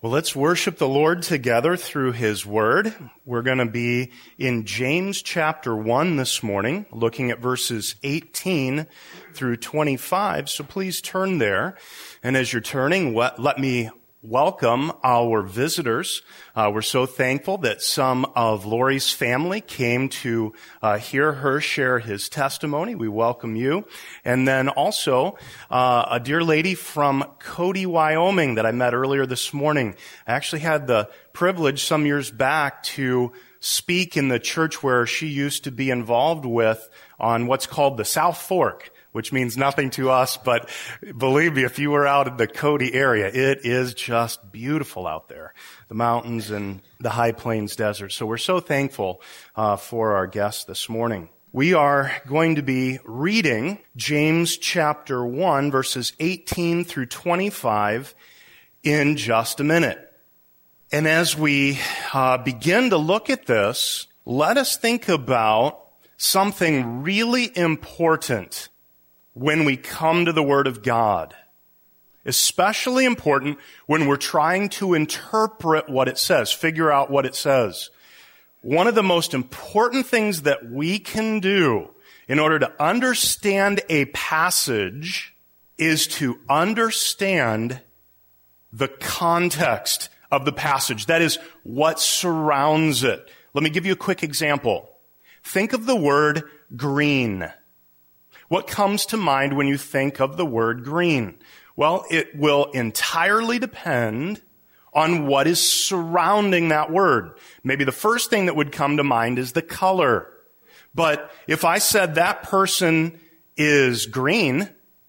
Well, let's worship the Lord together through His Word. We're going to be in James chapter 1 this morning, looking at verses 18 through 25. So please turn there. And as you're turning, let me welcome our visitors. We're so thankful that some of Lori's family came to hear her share his testimony. We welcome you. And then also a dear lady from Cody, Wyoming that I met earlier this morning. I actually had the privilege some years back to speak in the church where she used to be involved with on what's called the South Fork, which means nothing to us, but believe me, if you were out in the Cody area, it is just beautiful out there, the mountains and the high plains desert. So we're so thankful for our guests this morning. We are going to be reading James chapter 1, verses 18 through 25 in just a minute. And as we begin to look at this, let us think about something really important when we come to the Word of God, especially important when we're trying to interpret what it says, figure out what it says. One of the most important things that we can do in order to understand a passage is to understand the context of the passage. That is, what surrounds it. Let me give you a quick example. Think of the word green. What comes to mind when you think of the word green? Well, it will entirely depend on what is surrounding that word. Maybe the first thing that would come to mind is the color. But if I said that person is green,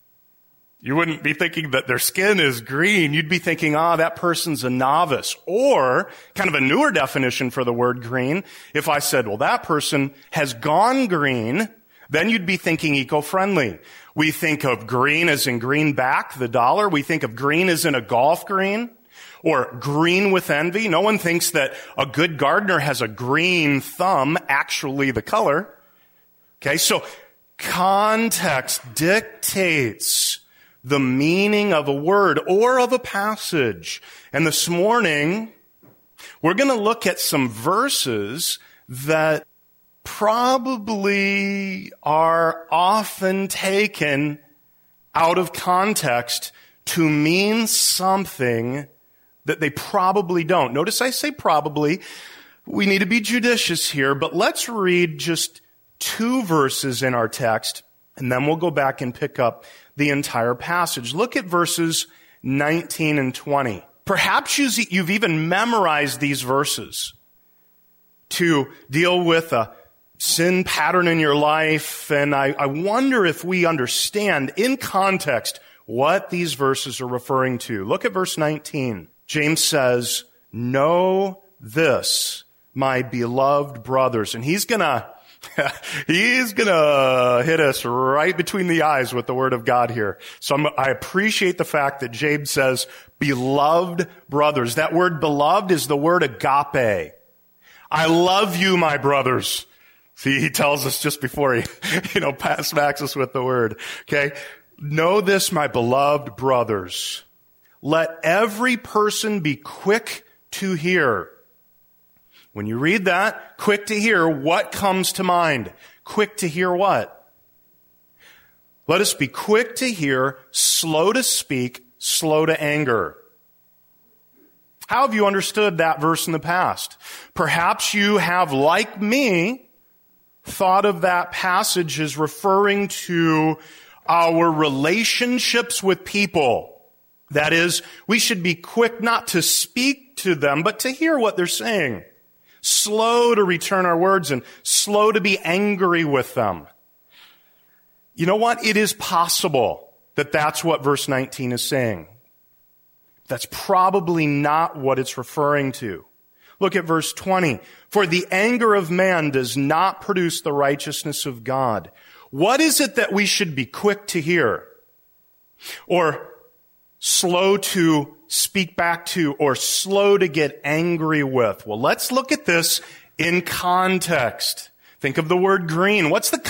you wouldn't be thinking that their skin is green. You'd be thinking, that person's a novice. Or, kind of a newer definition for the word green, if I said, well, that person has gone green, then you'd be thinking eco-friendly. We think of green as in greenback, the dollar. We think of green as in a golf green or green with envy. No one thinks that a good gardener has a green thumb, actually the color. Okay, so context dictates the meaning of a word or of a passage. And this morning, we're going to look at some verses that probably are often taken out of context to mean something that they probably don't. Notice I say probably. We need to be judicious here, but let's read just 2 verses in our text, and then we'll go back and pick up the entire passage. Look at verses 19 and 20. Perhaps you've even memorized these verses to deal with a sin pattern in your life, and I wonder if we understand in context what these verses are referring to. Look at verse 19. James says, "Know this, my beloved brothers," and he's gonna hit us right between the eyes with the Word of God here. So I appreciate the fact that James says, beloved brothers. That word beloved is the word agape. I love you, my brothers. See, he tells us just before he, smacks us with the word. Okay? Know this, my beloved brothers. Let every person be quick to hear. When you read that, quick to hear, what comes to mind? Quick to hear what? Let us be quick to hear, slow to speak, slow to anger. How have you understood that verse in the past? Perhaps you have, like me, thought of that passage as referring to our relationships with people. That is, we should be quick not to speak to them, but to hear what they're saying. Slow to return our words and slow to be angry with them. You know what? It is possible that that's what verse 19 is saying. That's probably not what it's referring to. Look at verse 20. For the anger of man does not produce the righteousness of God. What is it that we should be quick to hear? Or slow to speak back to, or slow to get angry with? Well, let's look at this in context. Think of the word green. What's the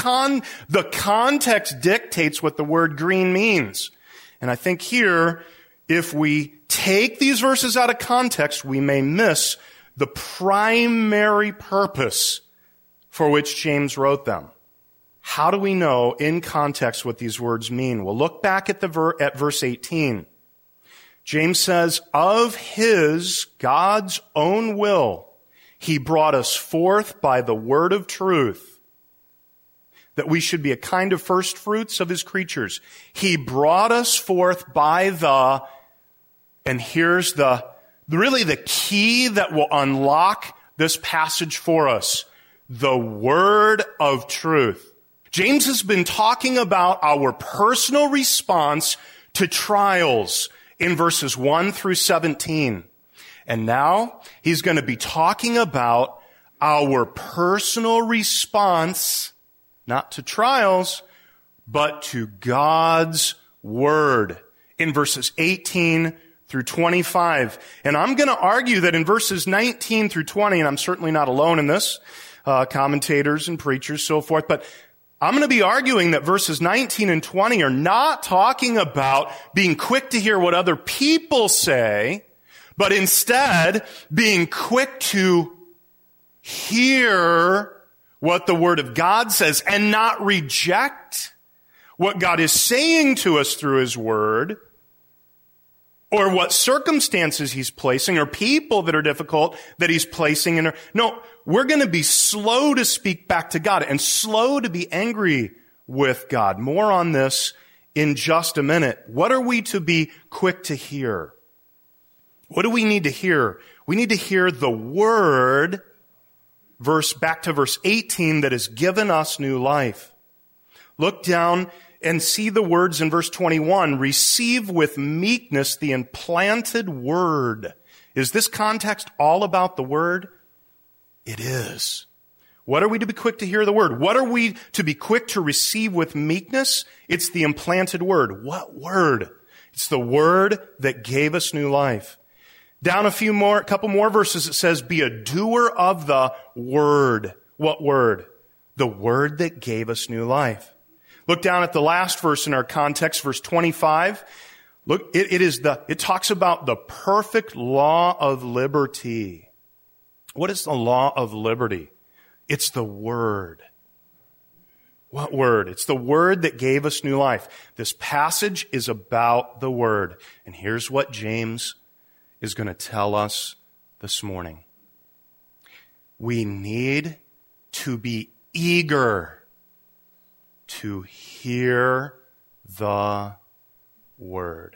context dictates what the word green means. And I think here, if we take these verses out of context, we may miss the primary purpose for which James wrote them. How do we know in context what these words mean? Well, look back at verse 18. James says, of his, God's own will, he brought us forth by the word of truth, that we should be a kind of first fruits of his creatures. He brought us forth by and here's really the key that will unlock this passage for us, the word of truth. James has been talking about our personal response to trials in verses 1 through 17. And now he's going to be talking about our personal response, not to trials, but to God's word in verses 18 through 25. And I'm going to argue that in verses 19 through 20, and I'm certainly not alone in this, commentators and preachers, so forth, but I'm going to be arguing that verses 19 and 20 are not talking about being quick to hear what other people say, but instead being quick to hear what the Word of God says and not reject what God is saying to us through His Word, or what circumstances He's placing, or people that are difficult that He's placing in. No, we're going to be slow to speak back to God and slow to be angry with God. More on this in just a minute. What are we to be quick to hear? What do we need to hear? We need to hear the Word, back to verse 18, that has given us new life. Look down and see the words in verse 21, receive with meekness the implanted word. Is this context all about the word? It is. What are we to be quick to hear the word? What are we to be quick to receive with meekness? It's the implanted word. What word? It's the word that gave us new life. Down a couple more verses, it says, be a doer of the word. What word? The word that gave us new life. Look down at the last verse in our context, verse 25. Look, it talks about the perfect law of liberty. What is the law of liberty? It's the word. What word? It's the word that gave us new life. This passage is about the word. And here's what James is going to tell us this morning. We need to be eager to hear the word.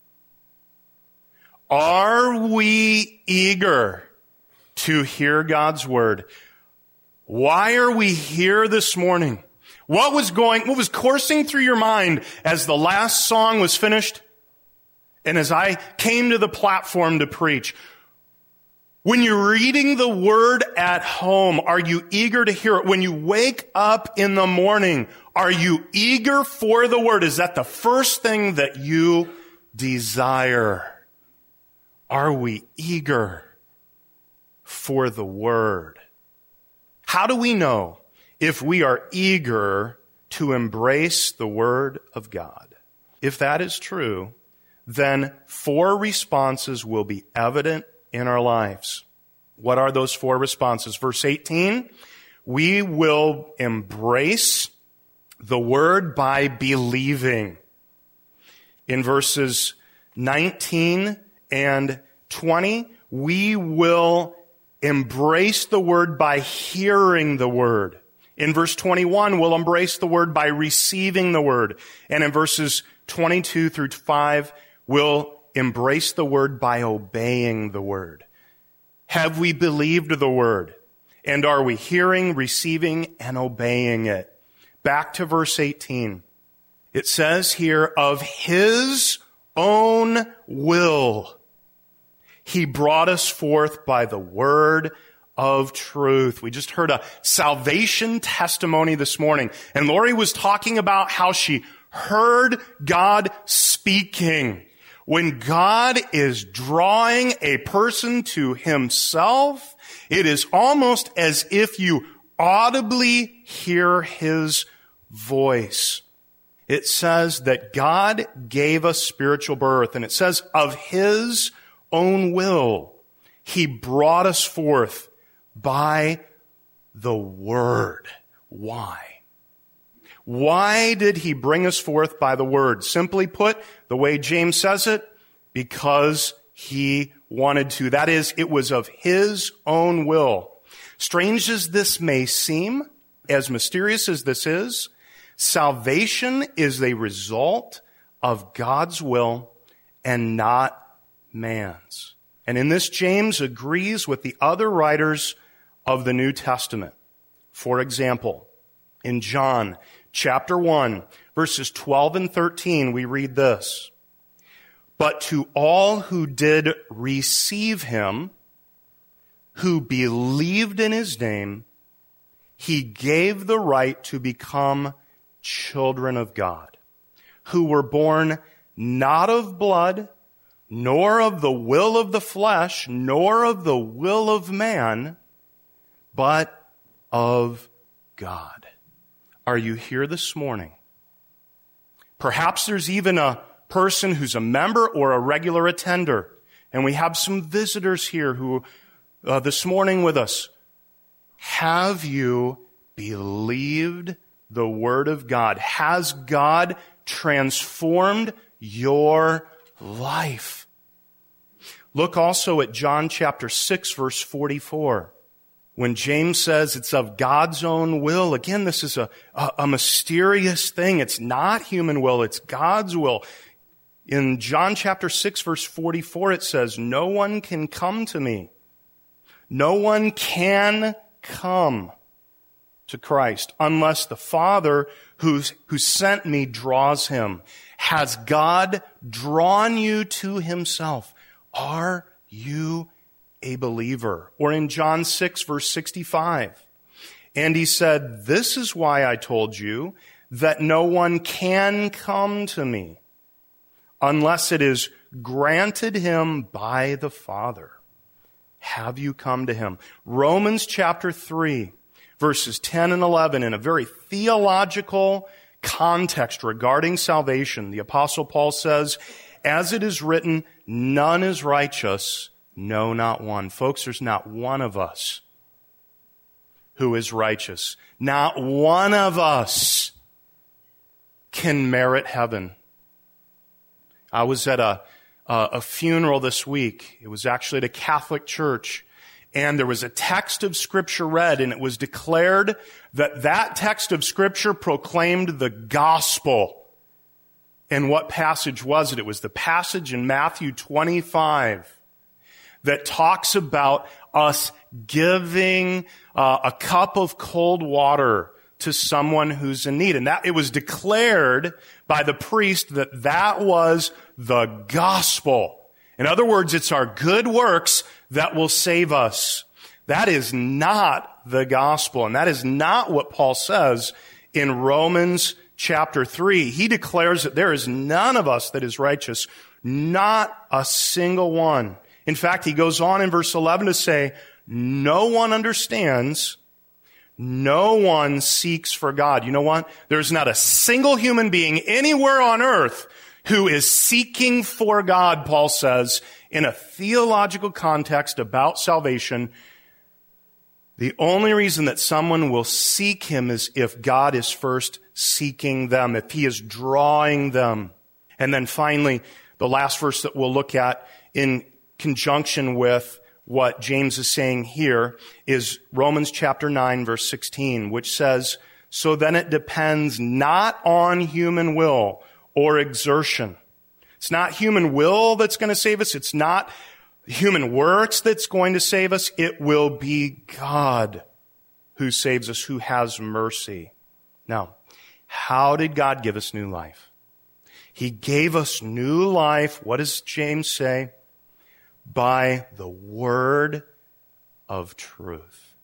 Are we eager to hear God's word? Why are we here this morning? What was coursing through your mind as the last song was finished and as I came to the platform to preach? When you're reading the word at home, are you eager to hear it? When you wake up in the morning, are you eager for the word? Is that the first thing that you desire? Are we eager for the word? How do we know if we are eager to embrace the word of God? If that is true, then 4 responses will be evident in our lives. What are those 4 responses? Verse 18, we will embrace the word by believing. In verses 19 and 20, we will embrace the word by hearing the word. In verse 21, we'll embrace the word by receiving the word. And in verses 22 through 5, we'll embrace the word by obeying the word. Have we believed the word? And are we hearing, receiving, and obeying it? Back to verse 18. It says here, of His own will, He brought us forth by the word of truth. We just heard a salvation testimony this morning. And Lori was talking about how she heard God speaking. When God is drawing a person to Himself, it is almost as if you audibly hear His voice. It says that God gave us spiritual birth, and it says of His own will, He brought us forth by the Word. Why? Why did He bring us forth by the Word? Simply put, the way James says it, because He wanted to. That is, it was of His own will. Strange as this may seem, as mysterious as this is, salvation is a result of God's will and not man's. And in this, James agrees with the other writers of the New Testament. For example, in John chapter 1, verses 12 and 13, we read this. But to all who did receive Him, who believed in His name, He gave the right to become children of God, who were born not of blood, nor of the will of the flesh, nor of the will of man, but of God. Are you here this morning? Perhaps there's even a person who's a member or a regular attender, and we have some visitors here who this morning with us. Have you believed the Word of God? Has God transformed your life? Look also at John chapter 6, verse 44. When James says it's of God's own will, again, this is a mysterious thing. It's not human will, it's God's will. In John chapter 6, verse 44, it says, no one can come to me. No one can come to Christ unless the Father who sent me draws him. Has God drawn you to Himself? Are you a believer? Or in John 6, verse 65, and He said, this is why I told you that no one can come to me unless it is granted him by the Father. Have you come to Him? Romans chapter 3, verses 10 and 11, in a very theological context regarding salvation, the Apostle Paul says, as it is written, none is righteous, no, not one. Folks, there's not one of us who is righteous. Not one of us can merit heaven. I was at a funeral this week. It was actually at a Catholic church. And there was a text of Scripture read, and it was declared that that text of Scripture proclaimed the gospel. And what passage was it? It was the passage in Matthew 25 that talks about us giving a cup of cold water to someone who's in need. And that it was declared by the priest that that was the gospel. In other words, it's our good works that will save us. That is not the gospel, and that is not what Paul says in Romans chapter 3. He declares that there is none of us that is righteous, not a single one. In fact, he goes on in verse 11 to say, no one understands, no one seeks for God. You know what? There's not a single human being anywhere on earth who is seeking for God, Paul says, in a theological context about salvation. The only reason that someone will seek Him is if God is first seeking them, if He is drawing them. And then finally, the last verse that we'll look at in conjunction with what James is saying here is Romans chapter 9, verse 16, which says, so then it depends not on human will or exertion. It's not human will that's going to save us. It's not human works that's going to save us. It will be God who saves us, who has mercy. Now, how did God give us new life? He gave us new life. What does James say? By the word of truth.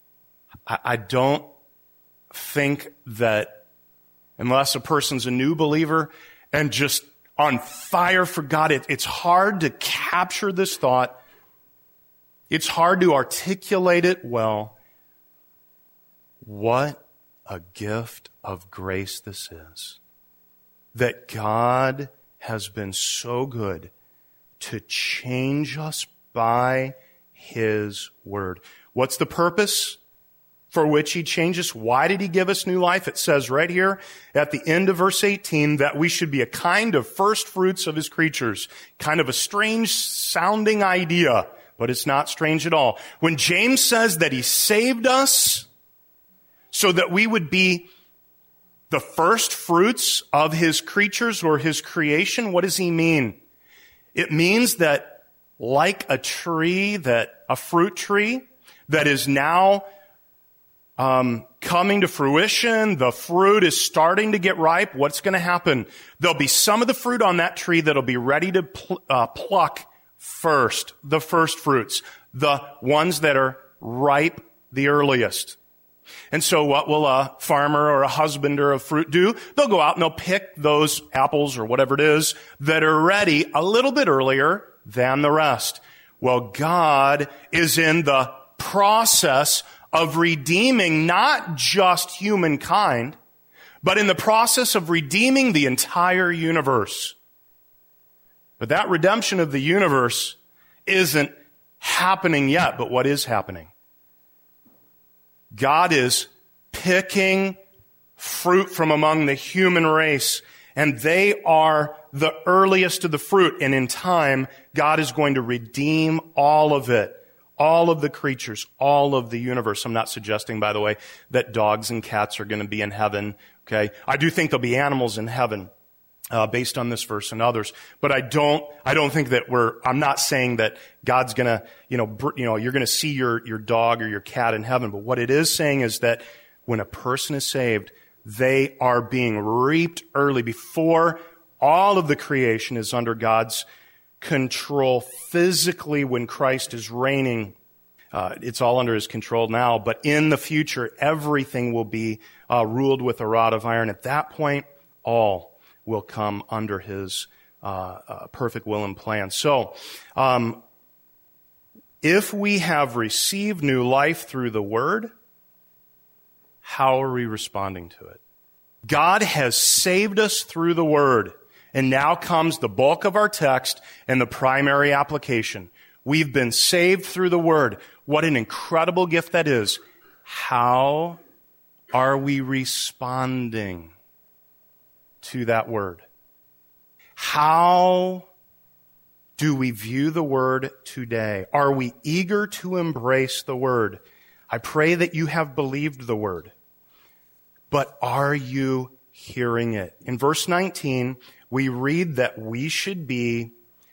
I don't think that unless a person's a new believer and just on fire for God, it's hard to capture this thought. It's hard to articulate it well. What a gift of grace this is. that God has been so good to change us by His Word. What's the purpose for which He changed us? Why did He give us new life? It says right here at the end of verse 18 that we should be a kind of first fruits of His creatures. Kind of a strange sounding idea, but it's not strange at all. When James says that He saved us so that we would be the first fruits of His creatures or His creation, what does He mean? It means that like a fruit tree that is now coming to fruition, the fruit is starting to get ripe, what's going to happen? There'll be some of the fruit on that tree that'll be ready to pluck first, the first fruits, the ones that are ripe the earliest. And so what will a farmer or a husbander of fruit do? They'll go out and they'll pick those apples or whatever it is that are ready a little bit earlier than the rest. Well, God is in the process of redeeming not just humankind, but in the process of redeeming the entire universe. But that redemption of the universe isn't happening yet. But what is happening? God is picking fruit from among the human race, and they are the earliest of the fruit. And in time, God is going to redeem all of it, all of the creatures, all of the universe. I'm not suggesting, by the way, that dogs and cats are going to be in heaven. Okay, I do think there'll be animals in heaven, based on this verse and others. But I don't think that I'm not saying that God's gonna, you're gonna see your dog or your cat in heaven. But what it is saying is that when a person is saved, they are being reaped early before all of the creation is under God's control. Physically, when Christ is reigning, it's all under His control now. But in the future, everything will be ruled with a rod of iron. At that point, all will come under His perfect will and plan. So, if we have received new life through the Word, how are we responding to it? God has saved us through the Word, and now comes the bulk of our text and the primary application. We've been saved through the Word. What an incredible gift that is. How are we responding to that Word? How do we view the Word today? Are we eager to embrace the Word? I pray that you have believed the Word. But are you hearing it? In verse 19, we read that we should be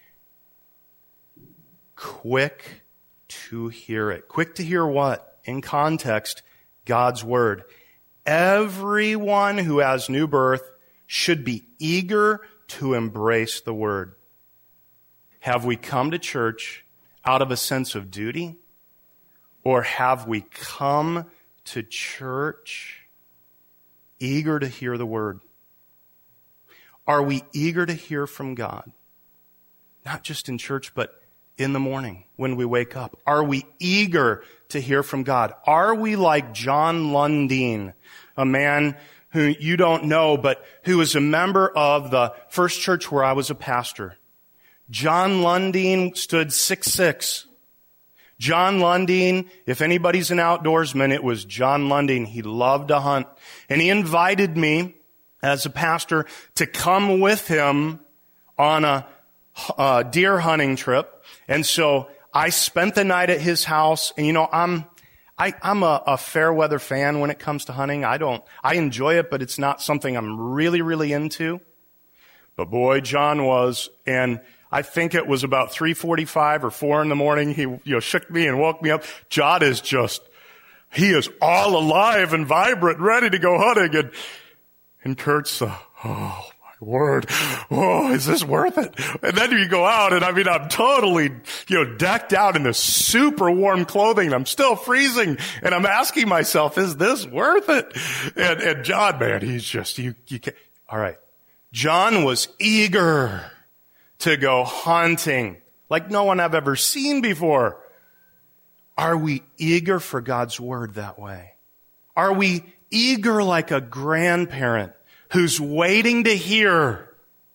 quick to hear it. Quick to hear what? In context, God's Word. Everyone who has new birth should be eager to embrace the Word. Have we come to church out of a sense of duty? Or have we come to church eager to hear the Word? Are we eager to hear from God? Not just in church, but in the morning when we wake up. Are we eager to hear from God? Are we like John Lundeen, a man who you don't know, but who was a member of the first church where I was a pastor? John Lundeen stood 6'6". John Lundeen, if anybody's an outdoorsman, it was John Lundeen. He loved to hunt. And he invited me as a pastor to come with him on a deer hunting trip. And so I spent the night at his house. And I'm a fair weather fan when it comes to hunting. I enjoy it, but it's not something I'm really, really into. But boy, John was, and I think it was about 3:45 or 4 in the morning. He, shook me and woke me up. John is he is all alive and vibrant, ready to go hunting. And Kurt's, oh my word. Oh, is this worth it? And then you go out and I'm totally, decked out in this super warm clothing and I'm still freezing and I'm asking myself, is this worth it? And John, man, he's just, you can't. All right. John was eager to go hunting like no one I've ever seen before. Are we eager for God's Word that way? Are we eager like a grandparent who's waiting to hear,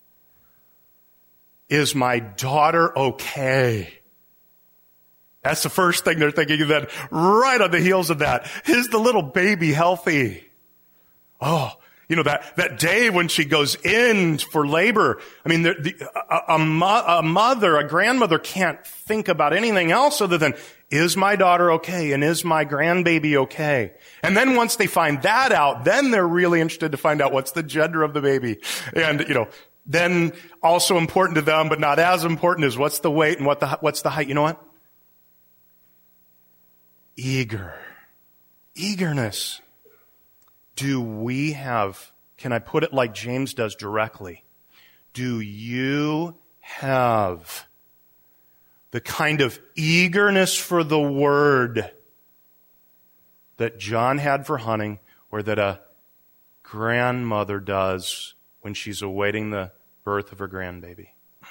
is my daughter okay? That's the first thing they're thinking. And then right on the heels of that, is the little baby healthy? Oh, that day when she goes in for labor, I mean, a grandmother can't think about anything else other than, is my daughter okay? And is my grandbaby okay? And then once they find that out, then they're really interested to find out what's the gender of the baby. And, then also important to them, but not as important, is what's the weight and what's the height. You know what? Eagerness. Do we have, can I put it like James does directly? Do you have the kind of eagerness for the word that John had for hunting, or that a grandmother does when she's awaiting the birth of her grandbaby?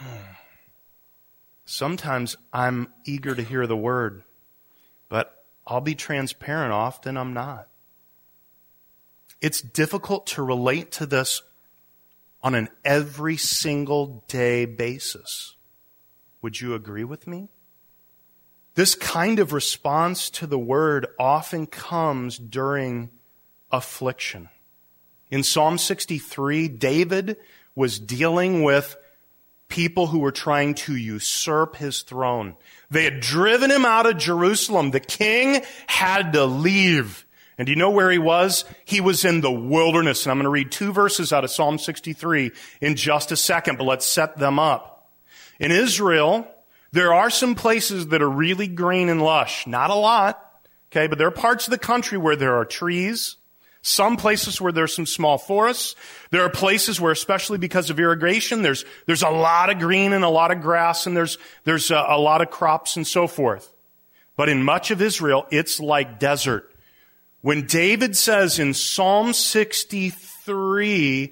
Sometimes I'm eager to hear the word, but I'll be transparent, often I'm not. It's difficult to relate to this on an every single day basis. Would you agree with me? This kind of response to the word often comes during affliction. In Psalm 63, David was dealing with people who were trying to usurp his throne. They had driven him out of Jerusalem. The king had to leave. And do you know where he was? He was in the wilderness. And I'm going to read 2 verses out of Psalm 63 in just a second, but let's set them up. In Israel, there are some places that are really green and lush. Not a lot, okay? But there are parts of the country where there are trees. Some places where there's some small forests. There are places where, especially because of irrigation, there's a lot of green and a lot of grass, and there's a lot of crops and so forth. But in much of Israel, it's like desert. When David says in Psalm 63,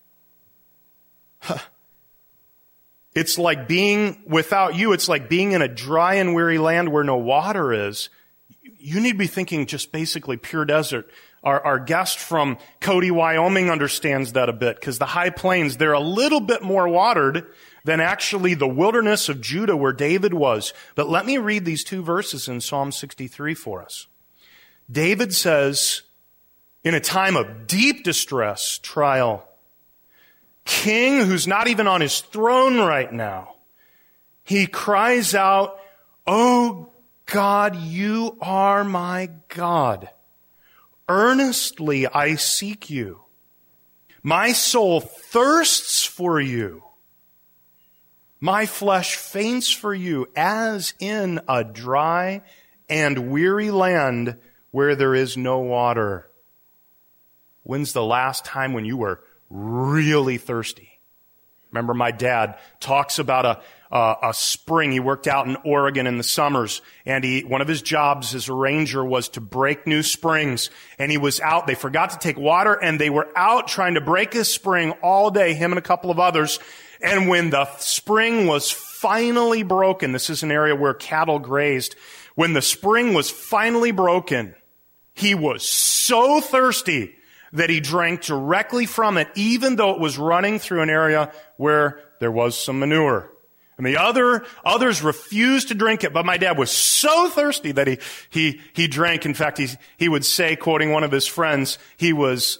it's like being without you, it's like being in a dry and weary land where no water is, you need to be thinking just basically pure desert. Our guest from Cody, Wyoming understands that a bit, because the high plains, they're a little bit more watered than actually the wilderness of Judah where David was. But let me read these 2 verses in Psalm 63 for us. David says, in a time of deep distress, trial, king who's not even on his throne right now, he cries out, "Oh God, you are my God. Earnestly I seek you. My soul thirsts for you. My flesh faints for you, as in a dry and weary land where there is no water." When's the last time when you were really thirsty? Remember, my dad talks about a spring. He worked out in Oregon in the summers, and one of his jobs as a ranger was to break new springs. And he was out. They forgot to take water, and they were out trying to break this spring all day, him and a couple of others. And when the spring was finally broken, this is an area where cattle grazed. When the spring was finally broken, he was so thirsty that he drank directly from it, even though it was running through an area where there was some manure. And the others refused to drink it, but my dad was so thirsty that he drank. In fact, he would say, quoting one of his friends, he was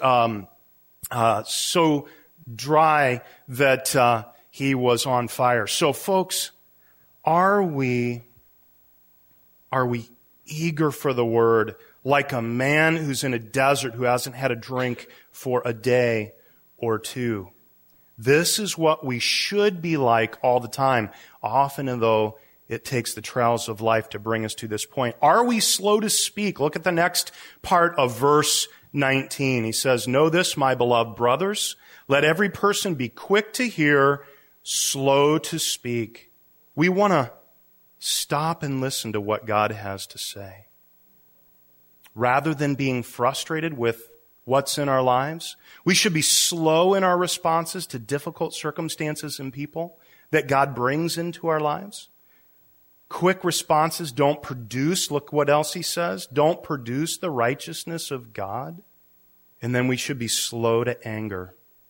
so dry that he was on fire. So, folks, are we eager for the word, like a man who's in a desert who hasn't had a drink for a day or two? This is what we should be like all the time, often though it takes the trials of life to bring us to this point. Are we slow to speak? Look at the next part of verse 19. He says, "Know this, my beloved brothers, let every person be quick to hear, slow to speak." We want to stop and listen to what God has to say. Rather than being frustrated with what's in our lives, we should be slow in our responses to difficult circumstances and people that God brings into our lives. Quick responses don't produce, look what else he says, don't produce the righteousness of God. And then we should be slow to anger.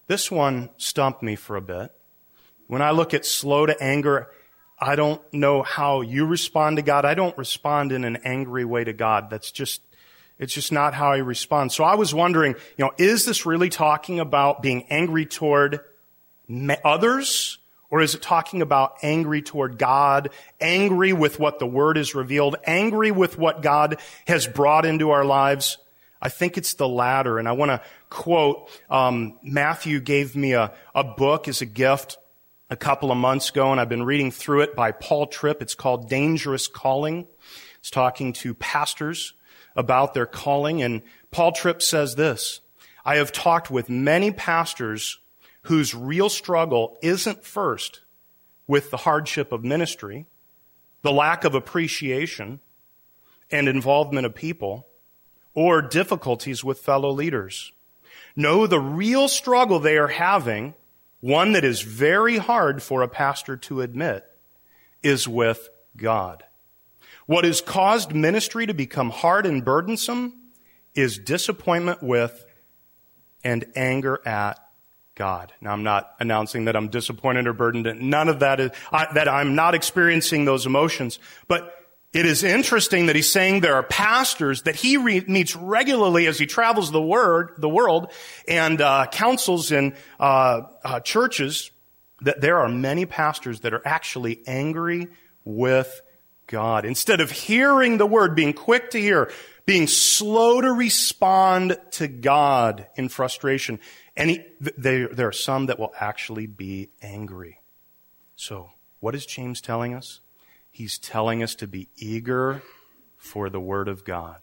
This one stumped me for a bit. When I look at slow to anger, I don't know how you respond to God. I don't respond in an angry way to God. It's just not how I respond. So I was wondering, is this really talking about being angry toward others? Or is it talking about angry toward God, angry with what the Word has revealed, angry with what God has brought into our lives? I think it's the latter. And I want to quote, Matthew gave me a book as a gift a couple of months ago, and I've been reading through it by Paul Tripp. It's called Dangerous Calling. It's talking to pastors about their calling. And Paul Tripp says this: I have talked with many pastors whose real struggle isn't first with the hardship of ministry, the lack of appreciation and involvement of people, or difficulties with fellow leaders. No, the real struggle they are having, one that is very hard for a pastor to admit, is with God. What has caused ministry to become hard and burdensome is disappointment with and anger at God. Now, I'm not announcing that I'm disappointed or burdened. None of that is, that I'm not experiencing those emotions. But it is interesting that he's saying there are pastors that he meets regularly as he travels the world and counsels in churches, that there are many pastors that are actually angry with God. Instead of hearing the word, being quick to hear, being slow to respond to God in frustration. And there are some that will actually be angry. So, what is James telling us? He's telling us to be eager for the Word of God.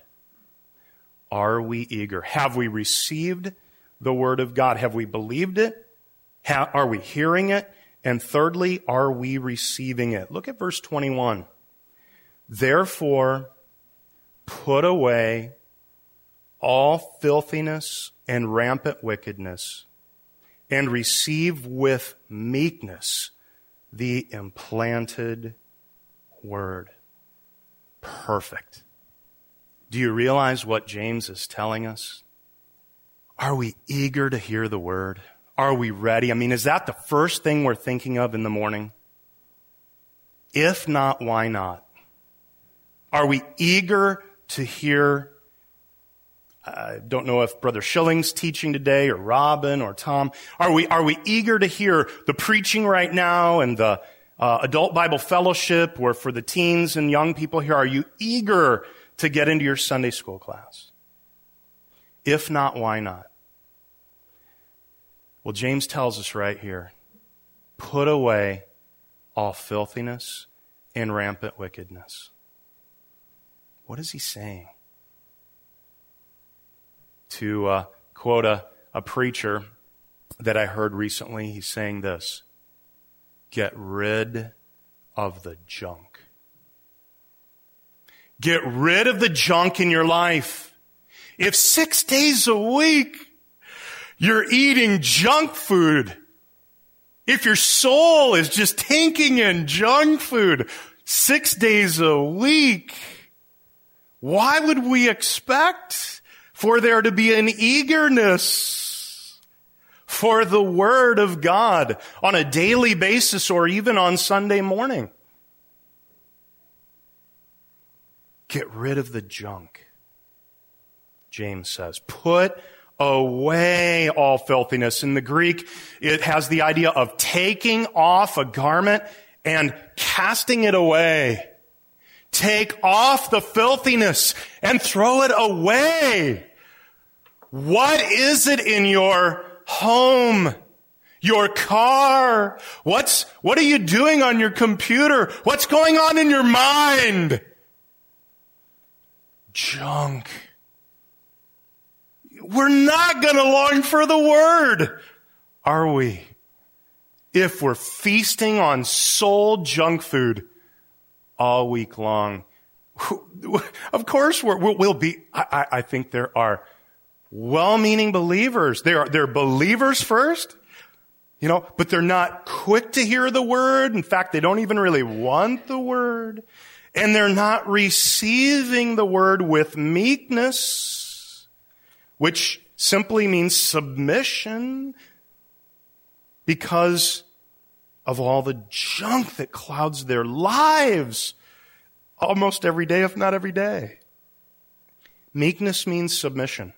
Are we eager? Have we received the Word of God? Have we believed it? Are we hearing it? And thirdly, are we receiving it? Look at verse 21. Therefore, put away all filthiness and rampant wickedness, and receive with meekness the implanted word. Perfect. Do you realize what James is telling us? Are we eager to hear the word? Are we ready? I mean, is that the first thing we're thinking of in the morning? If not, why not? Are we eager to hear? I don't know if Brother Schilling's teaching today, or Robin, or Tom. Are we eager to hear the preaching right now and the adult Bible fellowship, or for the teens and young people here? Are you eager to get into your Sunday school class? If not, why not? Well, James tells us right here, put away all filthiness and rampant wickedness. What is he saying? To quote a preacher that I heard recently, he's saying this: get rid of the junk. Get rid of the junk in your life. If 6 days a week you're eating junk food, if your soul is just tanking in junk food 6 days a week, why would we expect for there to be an eagerness for the Word of God on a daily basis, or even on Sunday morning? Get rid of the junk, James says. Put away all filthiness. In the Greek, it has the idea of taking off a garment and casting it away. Take off the filthiness and throw it away. What is it in your home? Your car? What are you doing on your computer? What's going on in your mind? Junk. We're not going to long for the Word, are we? If we're feasting on soul junk food all week long. Of course we'll be. I think there are well-meaning believers. They're believers first, but they're not quick to hear the Word. In fact, they don't even really want the Word. And they're not receiving the Word with meekness, which simply means submission. because of all the junk that clouds their lives almost every day, if not every day. Meekness means submission.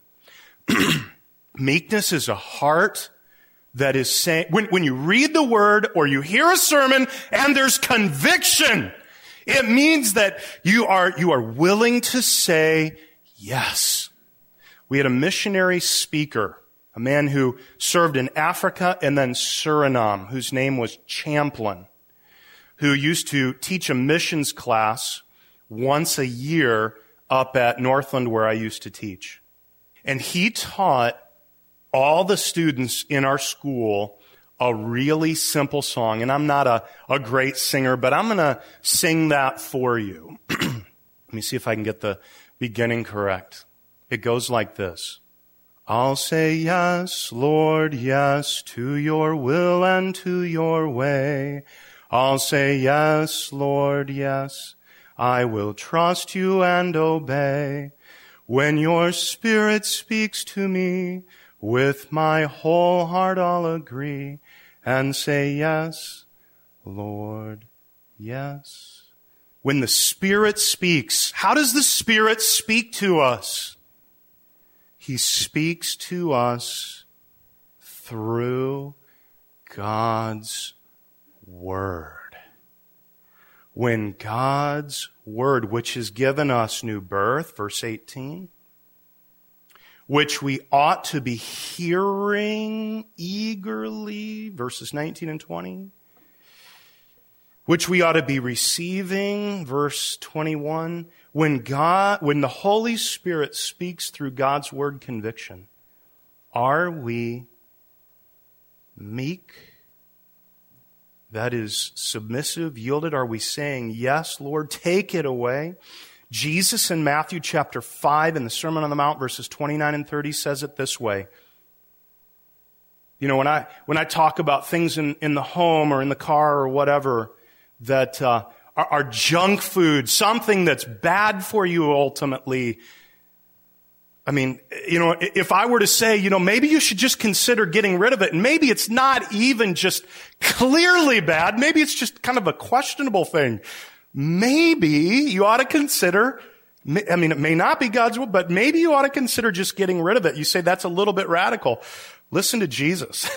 Meekness is a heart that is saying, when you read the word or you hear a sermon and there's conviction, it means that you are willing to say yes. We had a missionary speaker, a man who served in Africa and then Suriname, whose name was Champlin, who used to teach a missions class once a year up at Northland where I used to teach. And he taught all the students in our school a really simple song. And I'm not a great singer, but I'm going to sing that for you. Let me see if I can get the beginning correct. It goes like this. I'll say yes, Lord, yes, to your will and to your way. I'll say yes, Lord, yes. I will trust you and obey. When your Spirit speaks to me, with my whole heart I'll agree and say yes, Lord, yes. When the Spirit speaks, how does the Spirit speak to us? He speaks to us through God's Word. When God's Word, which has given us new birth, verse 18, which we ought to be hearing eagerly, verses 19 and 20, which we ought to be receiving, verse 21, when the Holy Spirit speaks through God's Word conviction, are we meek? That is submissive, yielded? Are we saying, yes, Lord, take it away? Jesus in Matthew chapter 5 in the Sermon on the Mount, verses 29 and 30 says it this way. You know, when I talk about things in the home or in the car or whatever that are junk food, something that's bad for you ultimately, I mean, you know, if I were to say, you know, maybe you should just consider getting rid of it, and maybe it's not even just clearly bad, maybe it's just kind of a questionable thing. Maybe you ought to consider, I mean, it may not be God's will, but maybe you ought to consider just getting rid of it. You say that's a little bit radical. Listen to Jesus.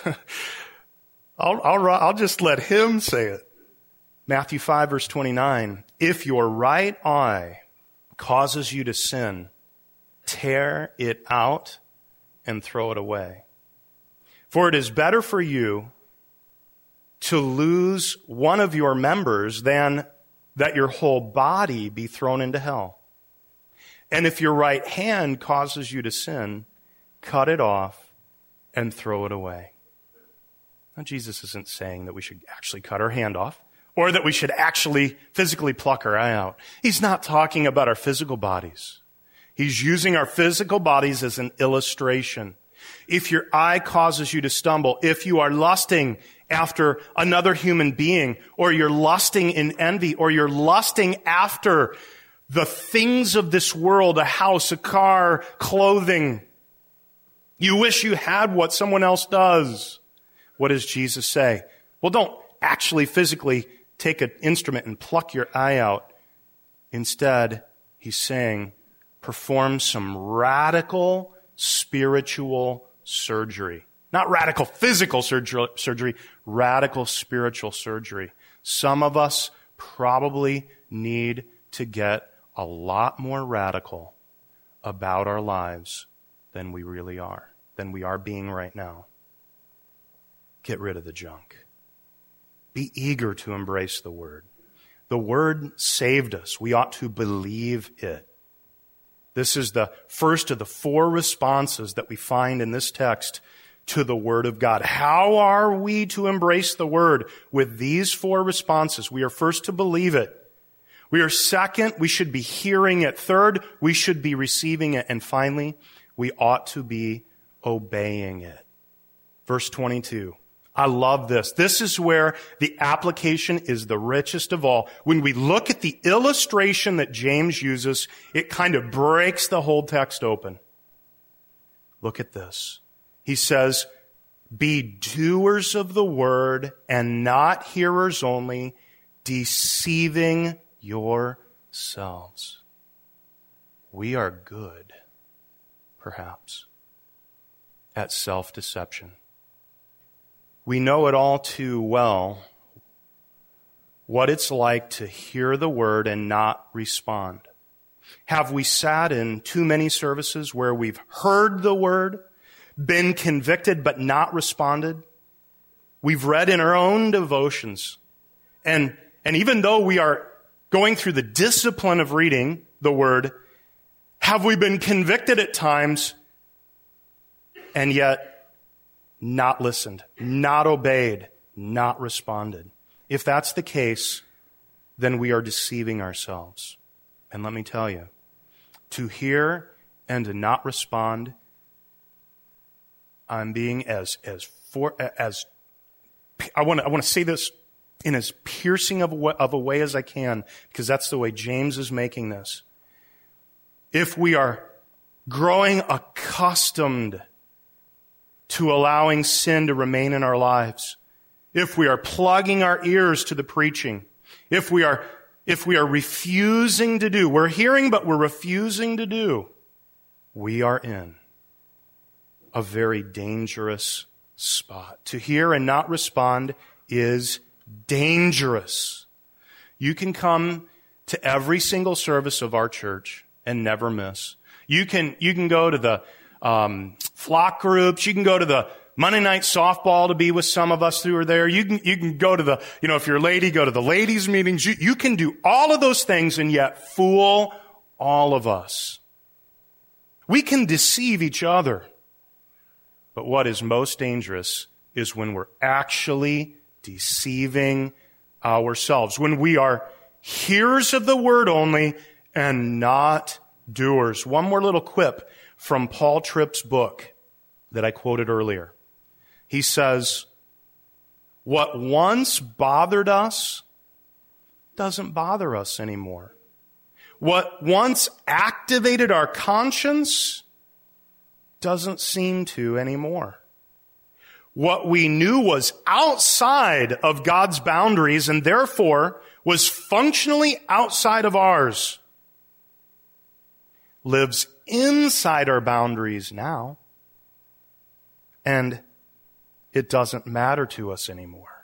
I'll just let him say it. Matthew 5 verse 29. If your right eye causes you to sin, tear it out and throw it away. For it is better for you to lose one of your members than that your whole body be thrown into hell. And if your right hand causes you to sin, cut it off and throw it away. Now, Jesus isn't saying that we should actually cut our hand off or that we should actually physically pluck our eye out. He's not talking about our physical bodies. He's using our physical bodies as an illustration. If your eye causes you to stumble, if you are lusting after another human being, or you're lusting in envy, or you're lusting after the things of this world, a house, a car, clothing, you wish you had what someone else does. What does Jesus say? Well, don't actually physically take an instrument and pluck your eye out. Instead, he's saying, perform some radical spiritual surgery. Not radical physical surgery, radical spiritual surgery. Some of us probably need to get a lot more radical about our lives than we really are, than we are being right now. Get rid of the junk. Be eager to embrace the Word. The Word saved us. We ought to believe it. This is the first of the 4 responses that we find in this text to the Word of God. How are we to embrace the Word? With these 4 responses. We are first to believe it. We are second, we should be hearing it. Third, we should be receiving it. And finally, we ought to be obeying it. Verse 22. I love this. This is where the application is the richest of all. When we look at the illustration that James uses, it kind of breaks the whole text open. Look at this. He says, Be doers of the word and not hearers only, deceiving yourselves. We are good, perhaps, at self-deception. We know it all too well what it's like to hear the word and not respond. Have we sat in too many services where we've heard the word, been convicted but not responded? We've read in our own devotions. And even though we are going through the discipline of reading the word, have we been convicted at times and yet not listened, not obeyed, not responded? If that's the case, then we are deceiving ourselves. And let me tell you, to hear and to not respond, I'm being I want to say this in as piercing of a way as I can, because that's the way James is making this. If we are growing accustomed to allowing sin to remain in our lives, if we are plugging our ears to the preaching, if we are refusing to do, we're hearing but we're refusing to do, we are in a very dangerous spot. To hear and not respond is dangerous. You can come to every single service of our church and never miss. You can go to the flock groups. You can go to the Monday night softball to be with some of us who are there. You can go to the, if you're a lady, go to the ladies' meetings. You can do all of those things and yet fool all of us. We can deceive each other. But what is most dangerous is when we're actually deceiving ourselves, when we are hearers of the word only and not doers. One more little quip from Paul Tripp's book that I quoted earlier. He says, what once bothered us doesn't bother us anymore. What once activated our conscience doesn't seem to anymore. What we knew was outside of God's boundaries and therefore was functionally outside of ours lives inside our boundaries now, and it doesn't matter to us anymore.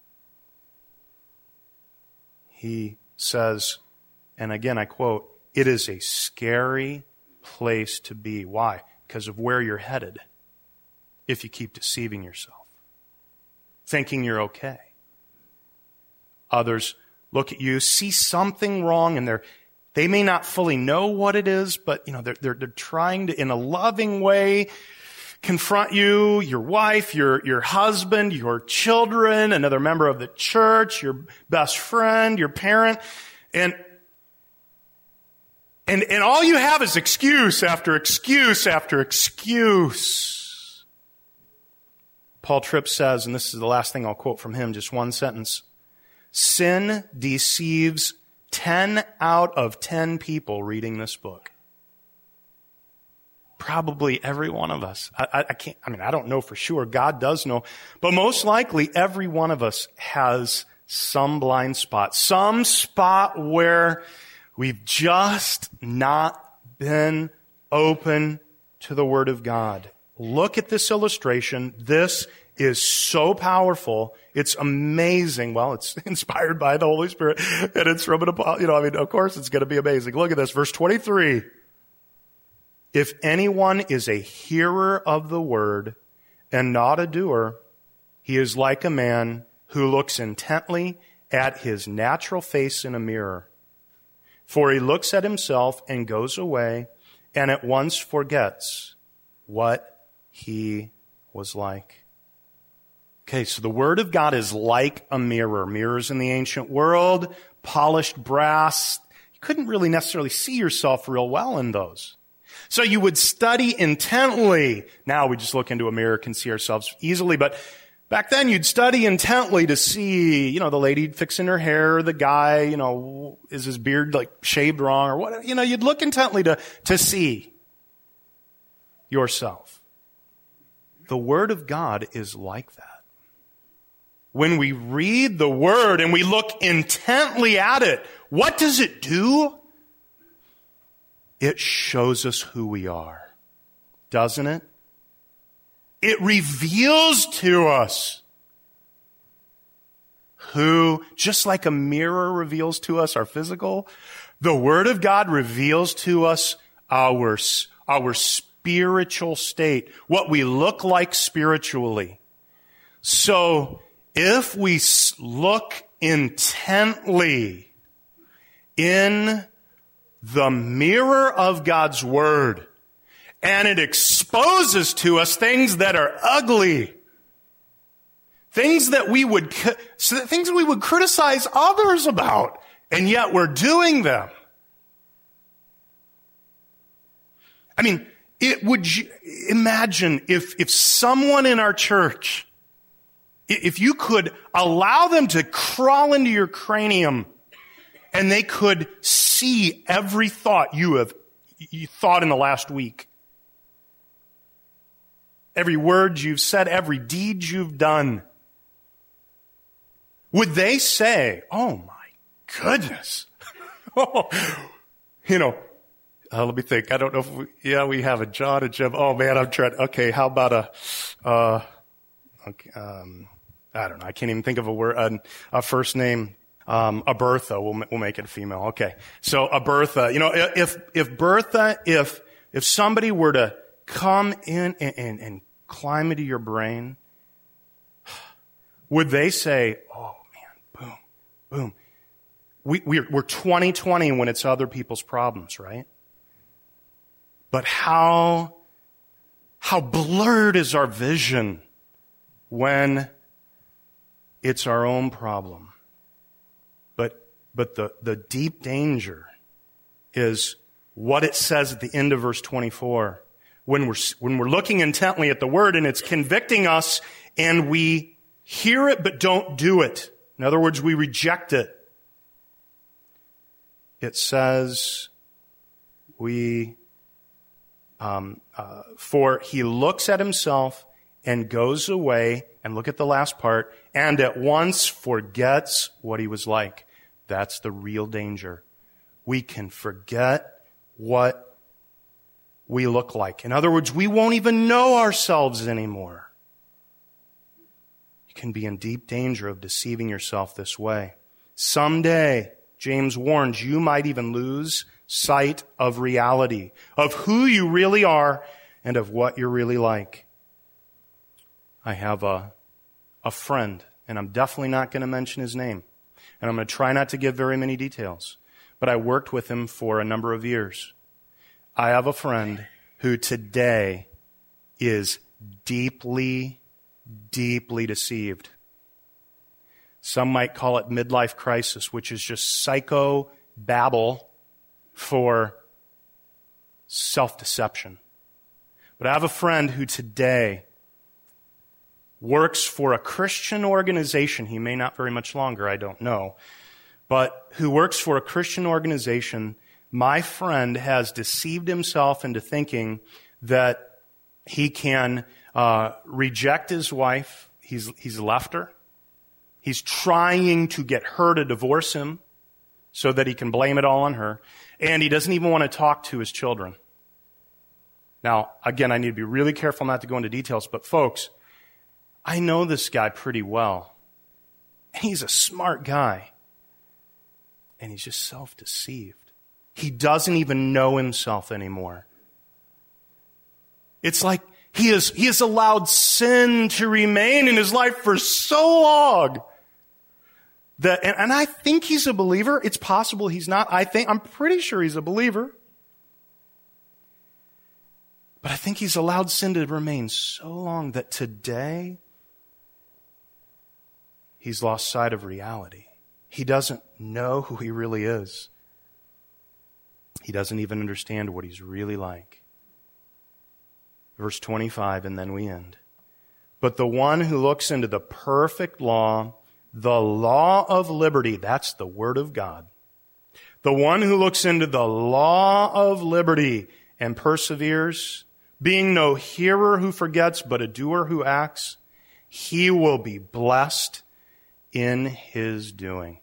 He says, and again I quote, it is a scary place to be. Why? Because of where you're headed if you keep deceiving yourself, thinking you're okay. Others look at you, see something wrong, and they may not fully know what it is, but they're trying to, in a loving way, confront you, your wife, your husband, your children, another member of the church, your best friend, your parent, and all you have is excuse after excuse after excuse. Paul Tripp says, and this is the last thing I'll quote from him, just one sentence, sin deceives 10 out of 10 people reading this book. Probably every one of us. I don't know for sure. God does know. But most likely every one of us has some blind spot, some spot where we've just not been open to the Word of God. Look at this illustration. This is so powerful. It's amazing. Well, it's inspired by the Holy Spirit, and it's from of course it's going to be amazing. Look at this, verse 23. If anyone is a hearer of the word and not a doer, he is like a man who looks intently at his natural face in a mirror. For he looks at himself and goes away and at once forgets what he was like. Okay, so the Word of God is like a mirror. Mirrors in the ancient world, polished brass. You couldn't really necessarily see yourself real well in those. So you would study intently. Now we just look into a mirror, can see ourselves easily, but back then you'd study intently to see, the lady fixing her hair, the guy, is his beard shaved wrong or what, you'd look intently to see yourself. The Word of God is like that. When we read the Word and we look intently at it, what does it do? It shows us who we are, doesn't it? It reveals to us who, just like a mirror reveals to us our physical, the Word of God reveals to us our spiritual state, what we look like spiritually. So, if we look intently in the mirror of God's Word, and it exposes to us things that are ugly, things that we would criticize others about, and yet we're doing them. I mean, imagine if someone in our church, if you could allow them to crawl into your cranium and they could see every thought you thought in the last week, every word you've said, every deed you've done, would they say, "Oh my goodness"? Let me think. I don't know if we have a John, a Jim. Oh man, I'm trying. Okay, how about I don't know. I can't even think of a word, a first name. A Bertha. We'll make it female. Okay. So a Bertha. If Bertha, if somebody were to come in and climb into your brain, would they say, "Oh man, boom, boom"? We're 2020 when it's other people's problems, right? But how blurred is our vision when it's our own problem? But the deep danger is what it says at the end of verse 24. When we're looking intently at the Word and it's convicting us and we hear it but don't do it. In other words, we reject it. It says, for he looks at himself and goes away, and look at the last part, and at once forgets what he was like. That's the real danger. We can forget what we look like. In other words, we won't even know ourselves anymore. You can be in deep danger of deceiving yourself this way. Someday, James warns, you might even lose sight of reality, of who you really are and of what you're really like. I have a friend, and I'm definitely not going to mention his name. And I'm going to try not to give very many details. But I worked with him for a number of years. I have a friend who today is deeply, deeply deceived. Some might call it midlife crisis, which is just psycho babble for self-deception. But I have a friend who today works for a Christian organization. He may not very much longer, I don't know. But who works for a Christian organization. My friend has deceived himself into thinking that he can reject his wife. He's left her. He's trying to get her to divorce him so that he can blame it all on her. And he doesn't even want to talk to his children. Now, again, I need to be really careful not to go into details, but folks, I know this guy pretty well. He's a smart guy. And he's just self-deceived. He doesn't even know himself anymore. It's like he has allowed sin to remain in his life for so long that, and I think he's a believer. It's possible he's not. I'm pretty sure he's a believer. But I think he's allowed sin to remain so long that today he's lost sight of reality. He doesn't know who he really is. He doesn't even understand what he's really like. Verse 25, and then we end. But the one who looks into the perfect law, the law of liberty, that's the Word of God. The one who looks into the law of liberty and perseveres, being no hearer who forgets, but a doer who acts, he will be blessed in his doing.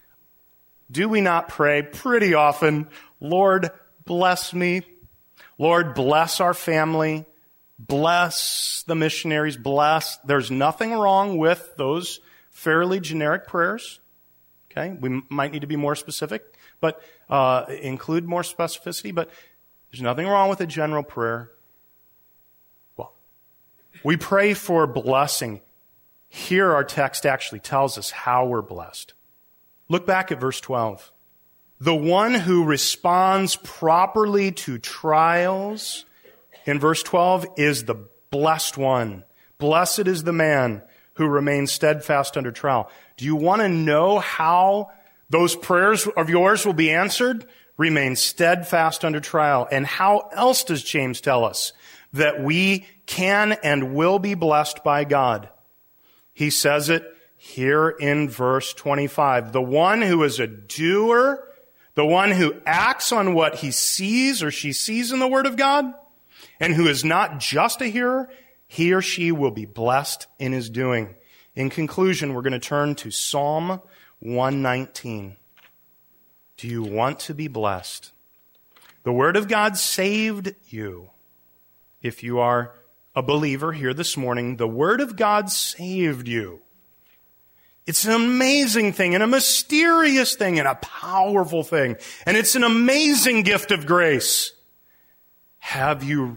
Do we not pray pretty often, Lord, bless me? Lord, bless our family. Bless the missionaries. Bless. There's nothing wrong with those fairly generic prayers. Okay? We might need to be more specific, but include more specificity, but there's nothing wrong with a general prayer. Well, we pray for blessing. Here our text actually tells us how we're blessed. Look back at verse 12. The one who responds properly to trials, in verse 12, is the blessed one. Blessed is the man who remains steadfast under trial. Do you want to know how those prayers of yours will be answered? Remain steadfast under trial. And how else does James tell us that we can and will be blessed by God? He says it here in verse 25. The one who is a doer, the one who acts on what he sees or she sees in the Word of God, and who is not just a hearer, he or she will be blessed in his doing. In conclusion, we're going to turn to Psalm 119. Do you want to be blessed? The Word of God saved you. If you are a believer here this morning, the Word of God saved you. It's an amazing thing and a mysterious thing and a powerful thing. And it's an amazing gift of grace. How are you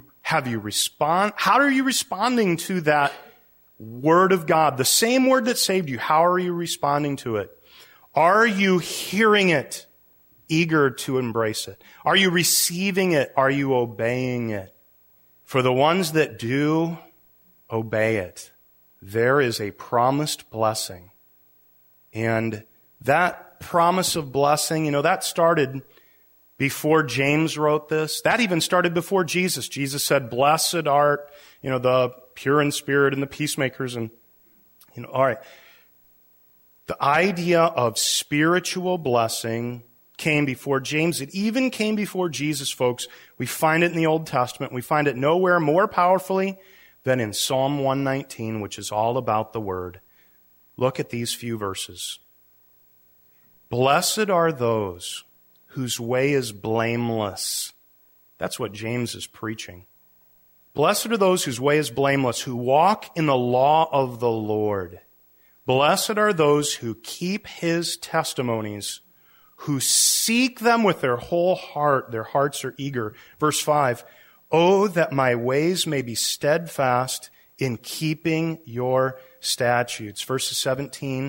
responding to that Word of God? The same Word that saved you. How are you responding to it? Are you hearing it, eager to embrace it? Are you receiving it? Are you obeying it? For the ones that do obey it, there is a promised blessing. And that promise of blessing, that started before James wrote this. That even started before Jesus. Jesus said, blessed art, the pure in spirit and the peacemakers. And, all right. The idea of spiritual blessing came before James. It even came before Jesus, folks. We find it in the Old Testament. We find it nowhere more powerfully than in Psalm 119, which is all about the Word. Look at these few verses. Blessed are those whose way is blameless. That's what James is preaching. Blessed are those whose way is blameless, who walk in the law of the Lord. Blessed are those who keep his testimonies, who seek them with their whole heart. Their hearts are eager. Verse 5, oh, that my ways may be steadfast in keeping your statutes. Verses 17,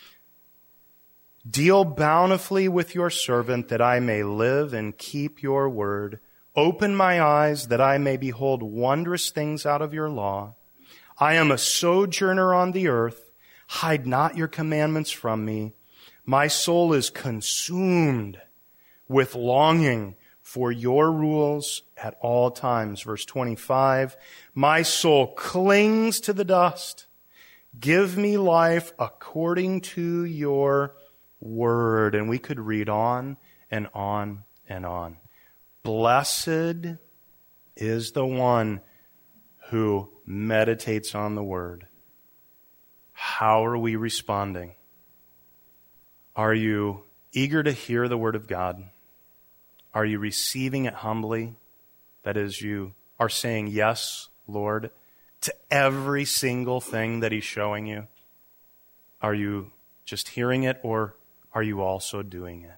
deal bountifully with your servant that I may live and keep your word. Open my eyes that I may behold wondrous things out of your law. I am a sojourner on the earth. Hide not your commandments from me. My soul is consumed with longing for your rules at all times. Verse 25, my soul clings to the dust. Give me life according to your word. And we could read on and on and on. Blessed is the one who meditates on the word. How are we responding? Are you eager to hear the word of God? Are you receiving it humbly? That is, you are saying, yes, Lord, to every single thing that he's showing you? Are you just hearing it, or are you also doing it?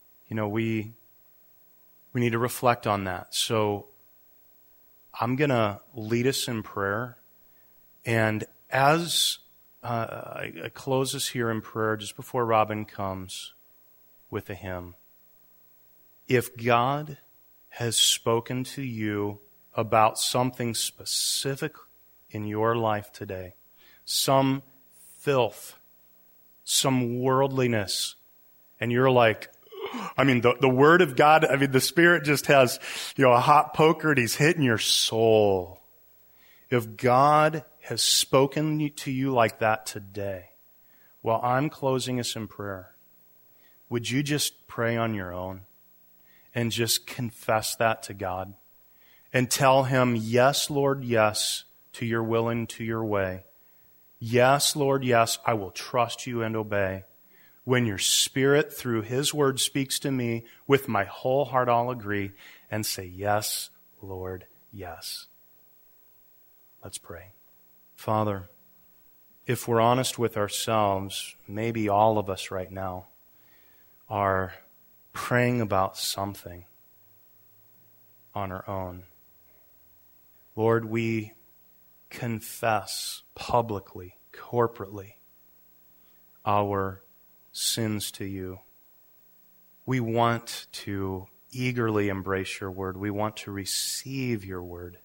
We need to reflect on that. So I'm going to lead us in prayer. And as I close us here in prayer, just before Robin comes with a hymn, if God has spoken to you about something specific in your life today, some filth, some worldliness, and you're like, the Word of God, the Spirit just has, a hot poker and He's hitting your soul. If God has spoken to you like that today, well, I'm closing us in prayer. Would you just pray on your own and just confess that to God and tell Him, yes, Lord, yes, to your will and to your way. Yes, Lord, yes, I will trust you and obey. When your Spirit, through His word, speaks to me, with my whole heart I'll agree and say, yes, Lord, yes. Let's pray. Father, if we're honest with ourselves, maybe all of us right now are praying about something on our own. Lord, we confess publicly, corporately, our sins to you. We want to eagerly embrace your word. We want to receive your word.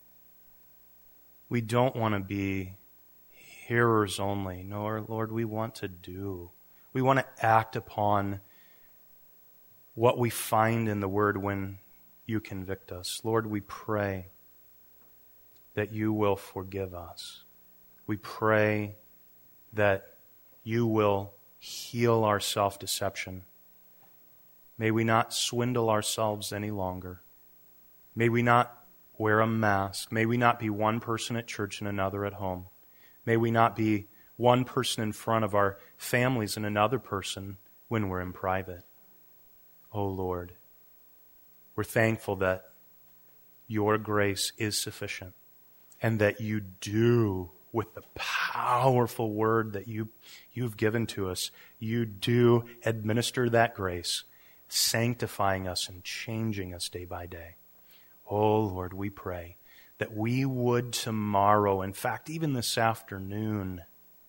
We don't want to be hearers only. No, Lord, we want to do. We want to act upon what we find in the word when you convict us. Lord, we pray that you will forgive us. We pray that you will heal our self-deception. May we not swindle ourselves any longer. May we not wear a mask. May we not be one person at church and another at home. May we not be one person in front of our families and another person when we're in private. Oh Lord, we're thankful that your grace is sufficient and that you do, with the powerful word that you've given to us, you do administer that grace, sanctifying us and changing us day by day. Oh Lord, we pray that we would tomorrow, in fact, even this afternoon,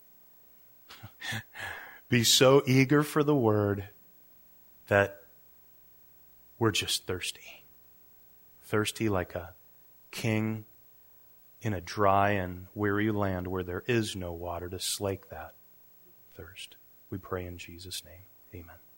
be so eager for the word that we're just thirsty. Thirsty like a king in a dry and weary land where there is no water to slake that thirst. We pray in Jesus' name. Amen.